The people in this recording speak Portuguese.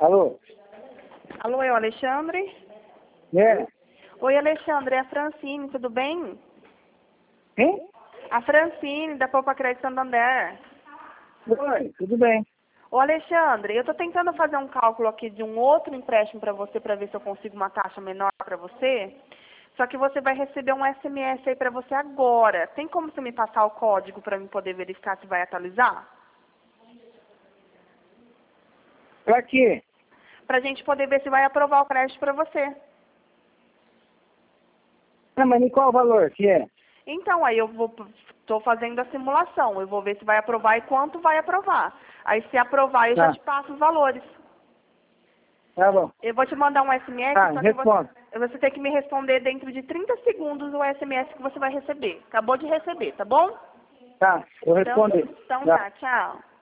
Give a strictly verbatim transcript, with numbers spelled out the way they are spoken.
Alô? Alô, é o Alexandre? É? Oi, Alexandre, é a Francine, tudo bem? Quem? A Francine, da Poupa Crédito Santander. Oi, tudo bem. Ô, Alexandre, eu estou tentando fazer um cálculo aqui de um outro empréstimo para você, para ver se eu consigo uma taxa menor para você. Só que você vai receber um S M S aí para você agora. Tem como você me passar o código para eu poder verificar se vai atualizar? Pra quê? Para a gente poder ver se vai aprovar o crédito para você. Ah, mas em qual valor que é? Então, aí eu vou, estou fazendo a simulação. Eu vou ver se vai aprovar e quanto vai aprovar. Aí, se aprovar, eu já Tá, te passo os valores. tá bom. Eu vou te mandar um S M S, Tá, só que você, respondo. você tem que me responder dentro de trinta segundos o S M S que você vai receber. Acabou de receber, tá bom? Tá, eu Então, respondi. então Tá. tá, tchau.